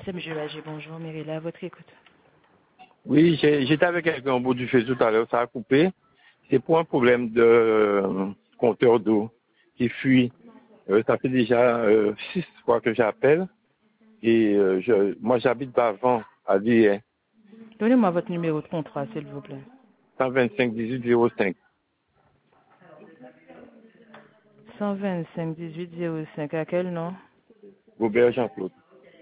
C'est M. Lager, bonjour, Mérila, à votre écoute. Oui, j'étais avec quelqu'un au bout du feu tout à l'heure, ça a coupé. C'est pour un problème de compteur d'eau qui fuit. Ça fait déjà 6 fois que j'appelle. Et moi, j'habite Bavant, à Lille, Donnez-moi votre numéro de contrat, s'il vous plaît. 125 18 05. 125 18 05, à quel nom? Robert Jean-Claude.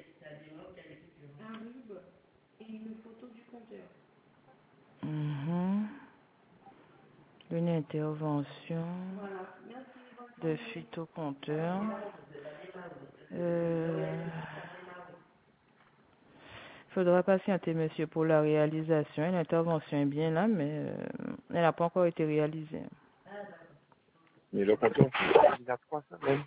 Une intervention de fuite au compteur. Faudra patienter, monsieur, pour la réalisation. L'intervention est bien là, mais elle n'a pas encore été réalisée. Mais le compteur, il y a 3 semaines.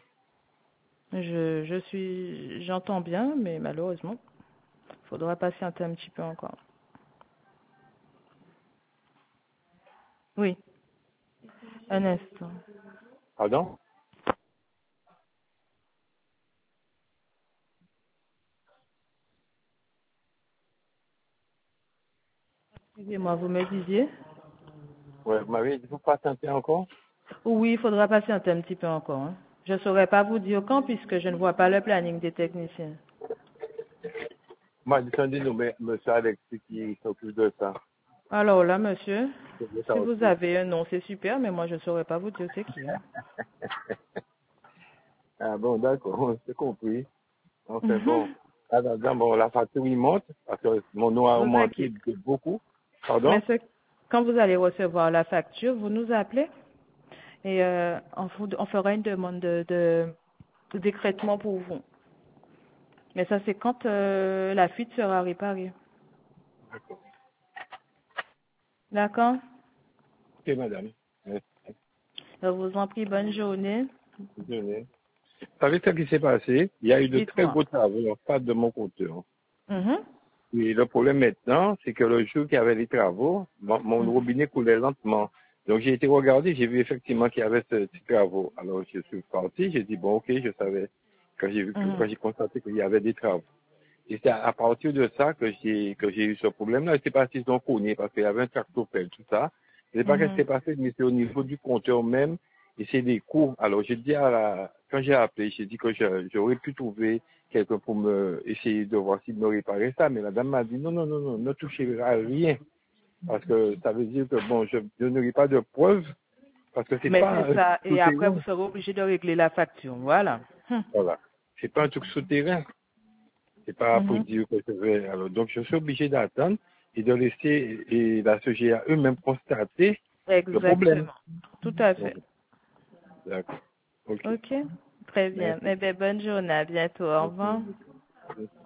J'entends bien, mais malheureusement, faudra patienter un petit peu encore. Oui, un instant. Pardon? Excusez-moi, vous me disiez? Ouais, vous m'avez dit, vous patientez encore? Oui, il faudra patienter un petit peu encore. Hein. Je ne saurais pas vous dire quand, puisque je ne vois pas le planning des techniciens. Moi, descendez nous, mais monsieur Alexis qui s'occupe de ça. Alors là, monsieur, C'est ça si vous aussi. avez un nom, c'est super, mais moi, je ne saurais pas vous dire c'est qui. Hein. Ah bon, d'accord, c'est compris. Enfin bon, bon, la facture il monte parce que mon nom a Vous augmenté inquiétez. de beaucoup. Pardon? Mais quand vous allez recevoir la facture, vous nous appelez et on fera une demande de d'écrêtement pour vous. Mais ça, c'est quand la fuite sera réparée. D'accord. D'accord? Ok, madame. Merci. Je vous en prie, bonne journée. Désolé. Vous savez ce qui s'est passé? Il y a eu de très Dites-moi. gros travaux en face de mon compteur. Mhm. Et le problème maintenant, c'est que le jour qu'il y avait les travaux, mon Mhm. robinet coulait lentement. Donc j'ai été regarder, j'ai vu effectivement qu'il y avait ce petit travaux. Alors je suis parti, j'ai dit bon ok, je savais quand Mhm. j'ai constaté qu'il y avait des travaux. Et c'est à partir de ça que j'ai eu ce problème-là. Je sais pas s'ils ont connu parce qu'il y avait un tractopelle, tout ça. Je sais pas ce qui Mhm. s'est passé, mais c'est au niveau du compteur même. Et c'est des coûts. Alors j'ai dit quand j'ai appelé, j'ai dit que j'aurais pu trouver quelqu'un pour me essayer de voir s'il me réparait ça. Mais la dame m'a dit non, non, non, non, ne touchez à rien. Parce que ça veut dire que bon, je donnerai pas de preuves parce que c'est Mais pas c'est un ça. Et après, vous souterrain. serez obligé de régler la facture. Voilà. Voilà. C'est pas un truc souterrain. C'est pas pour Mhm. dire que je vais. Alors, donc, je suis obligé d'attendre et de laisser la CGA eux-mêmes constater le problème. Exactement. Tout à Donc, fait. d'accord. OK. OK. Très bien. Merci. Eh bien, bonne journée. À bientôt. Au revoir. Merci.